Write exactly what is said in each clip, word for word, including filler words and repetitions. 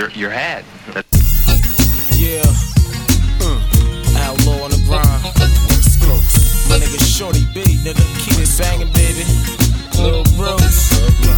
your your head. That's yeah. Mm. Outlaw on the grind. My nigga Shorty B, nigga, keep it banging, baby. Lil Bruce.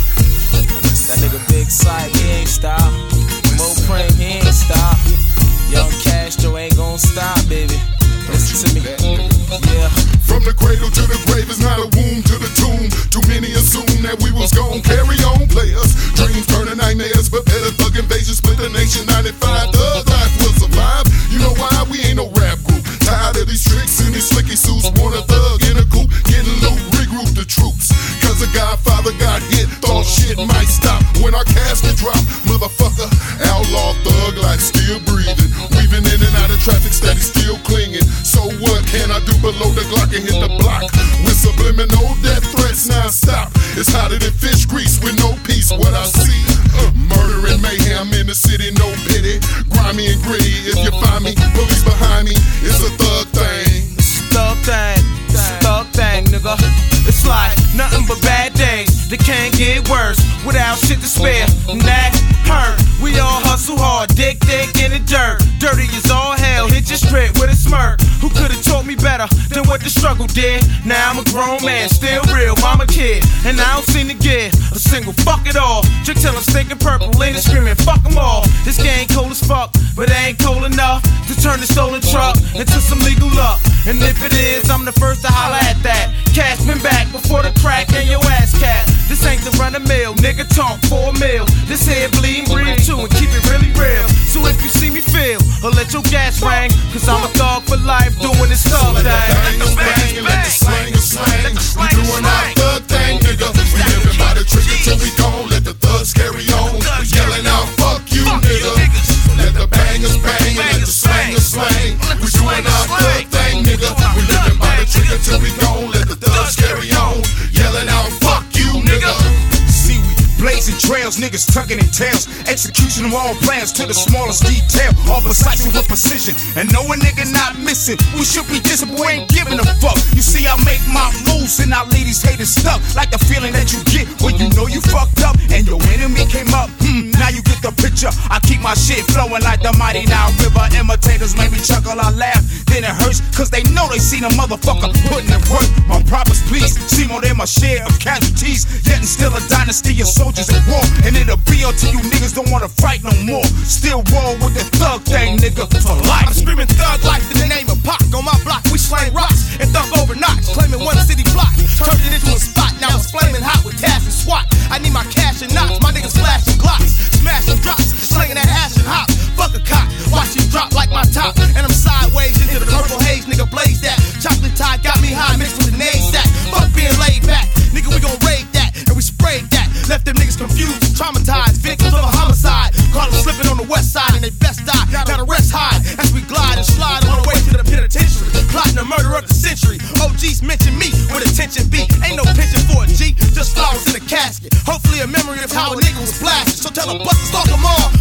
That nigga Big Sight, he ain't stop. Mo Pring, he ain't stop. Young Castro ain't gon' stop, baby. Listen to me, yeah. From the cradle to the grave is not a womb to the tomb. Too many assume that we was gon' carry on, players. Dreams turning nightmares, but better thug invasion split the nation. ninety-five thug life will survive. You know why? We ain't no rap group. Tired of these tricks and these slicky suits. Want a thug in a coupe, getting loot, regroup the troops. Cause a Godfather got hit, thought shit might stop when our casket drop. Motherfucker, outlaw thug life still breathing. Weaving in and out of traffic, steady still clinging. So what can I do below the Glock and hit the block? With subliminal death threats non-stop. It's hotter than fish grease with no peace. What I see, uh, murder and mayhem in the city, no pity. Grimy and gritty, if you find me, police behind me. It's a thug thing. It's a thug thing, it's a thug thing, nigga. It's like nothing but bad days. They can't get worse without shit to spare. And that hurt. We all hustle hard, dick, dick in the dirt. Dirty as all hell, hit your strip with a smirk. Who could've taught me better than what the struggle did? Now I'm a grown man, still real, mama kid. And I don't seem to get a single fuck at all. Chick till I'm stinking purple, lady screaming, fuck them all. This game cold as fuck, but it ain't cold enough to turn the stolen truck into some legal luck. And if it is, I'm the first to holler at that. Cash been back before the crack and your ass cat. This ain't the run of mill, nigga talk for a meal. This here bleed and breathe too and keep it really real. So if you see me feel, or let your gas ring, cause I'm a thug for life doing this thug thing. Let the bang, let the slang slang. We doing our thug thing, nigga. We living by the trigger till we gone. Let the thugs carry on. We yelling out, fuck you, nigga. Let the bangers bang and let the slangers slang. We doing our thug thing, nigga. We living by the trigger till we gone. Let the thugs carry on. Yelling out, fuck you, nigga. See, we blazing trails, niggas tucking in tails. Execution of all plans to the smallest detail. All precise with precision. And know a nigga not missing. We should be disciplined, we ain't giving a fuck. You see, I make my moves and I leave these haters stuck. Like the feeling that you get when you know you fucked up and your enemy came up. Hmm, now you get the picture. I keep my shit flowing like the mighty Nile River. Imitators make me chuckle, I laugh. Then it hurts, cause they know they seen a motherfucker putting in work. My promise, please, see more than my share of casualties. Yet and still a dynasty of soldiers at war. And it'll be until you niggas don't wanna fight no more. Still roll with the thug thing, nigga, for life. I'm screaming thug life in the name of Pac. On my block, we slang rocks and thug over notch. Claiming one city block, turned it into a spot. Now it's flaming hot with Taz and SWAT. I need my cash and knots, my niggas flashing glocks. Smashing drops, slinging that ash and hop. Fuck a cop, watch you drop like my top. And I'm sideways into the purple haze, nigga blaze that. Chocolate tie got me high, mixed with the nade stack. Fuck being laid back, nigga we gon' raid that. And we sprayed that, left them niggas confused, traumatized. Victims of a homicide, caught them slipping on the west side and they best die. Gotta rest high as we glide and slide on the way to the penitentiary. Plotting the murder of the century. O Gs mention me with attention B. Ain't no pension for a G, just flowers in a casket. Hopefully a memory of how a nigga was blasted. So tell a buster stalk them all.